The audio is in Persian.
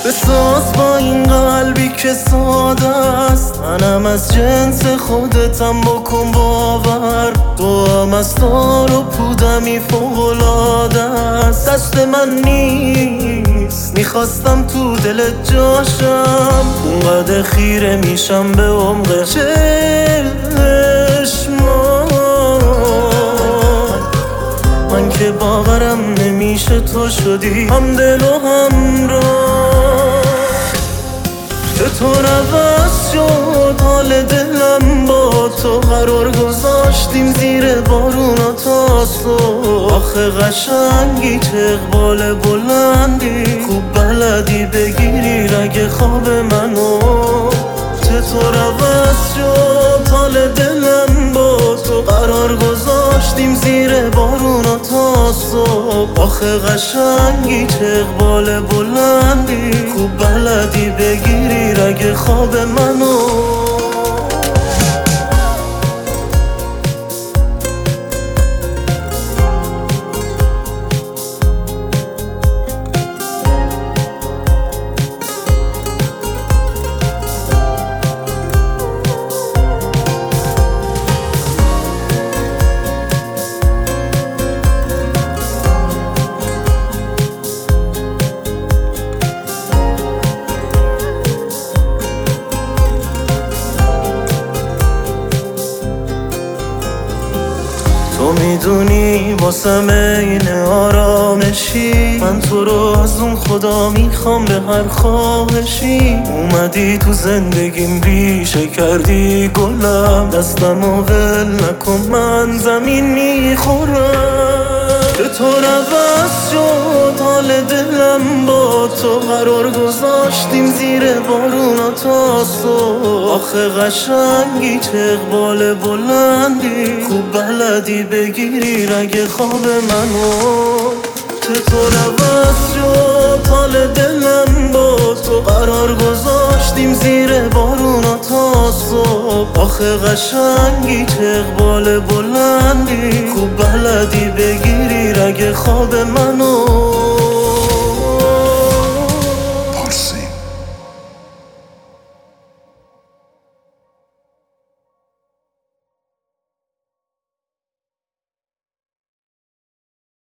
بساز با این قلبی که ساده است، منم از جنس خودتم بکن باور. تو هم از تار و پودمی فوق‌العاده است. دست من نیست میخواستم تو دلت جاشم، اونقدر خیره میشم به عمق چشمات. من که باورم نمیشه تو شدی هم دل و هم راه. چطور عوض شد حال دلم با تو، قرار گذاشتیم زیر بارونا تا صبح. آخه قشنگی چه اقبال بلندی، خوب بلدی بگیری رگ خواب منو. چطور عوض شد حال دلم با تو، قرار گذاشتیم زیر بارونا تا صبح. آخه قشنگی چه اقبال بلندی، خوب بلدی بگیری رگ خواب منو. تو میدونی واسم این آرامشی، من تو رو از اون خدا میخوام به هر خواهشی. اومدی تو زندگیم ریشه کردی گلم، دستمو ول نکن من زمین میخورم. چطور عوض شد حال دلم با تو، قرار گذاشتیم زیر بارونا تا صبح. آخه قشنگی چه اقبال بلندی، خوب بلدی بگیری رگ خواب منو. چطور عوض شد حال دلم با تو، قرار گذاشتیم زیر بارونا تا صبح. آخه قشنگی چه اقبال بلندی، خوب بلدی بگیری رگ خواب منو.